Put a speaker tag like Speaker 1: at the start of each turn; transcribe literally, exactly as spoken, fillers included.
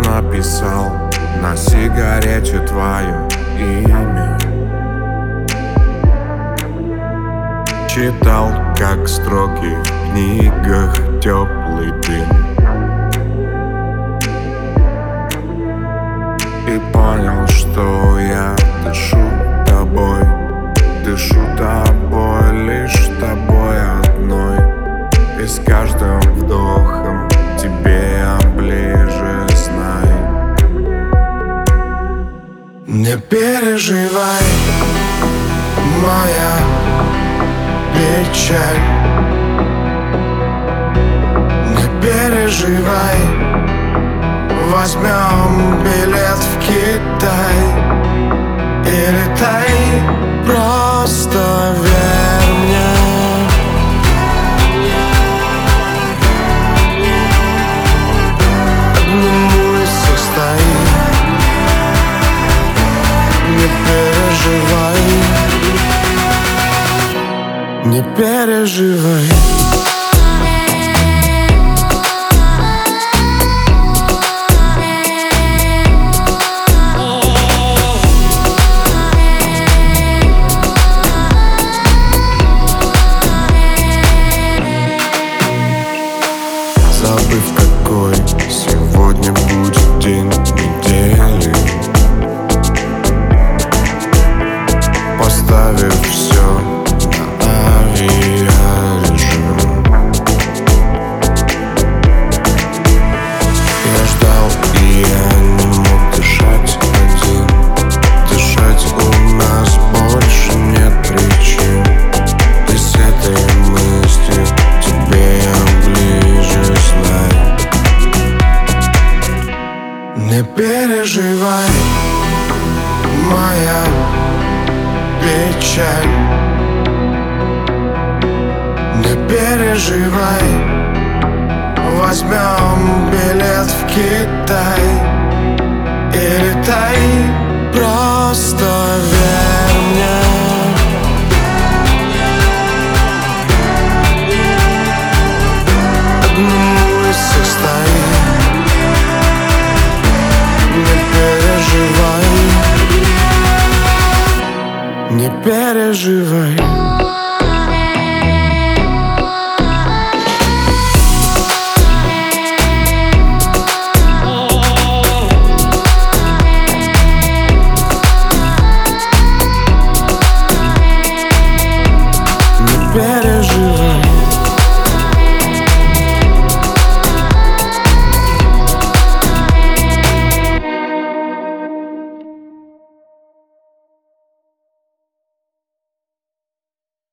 Speaker 1: написал на сигарете твое имя. Читал, как строки в книгах, теплый дым. И понял, что я дышу тобой, дышу тобой, лишь тобой одной. И с каждым вдохом тебе я ближе, знай. Не переживай, моя печаль. Не переживай, возьмем билет в Китай и летай, просто верь мне. Одному из всех стоит. Не переживай, не переживай. Забыв, какой сегодня будет день недели, поставив все на авиарежим. Я ждал, и я не мог дышать один. Дышать у нас больше нет причин. И с этой мыслью тебе я ближе, знай. Не переживай, моя печаль. Не переживай, возьмем билет в Китай и летай, просто верь мне. Одному из всех стоит. Не переживай, не переживай.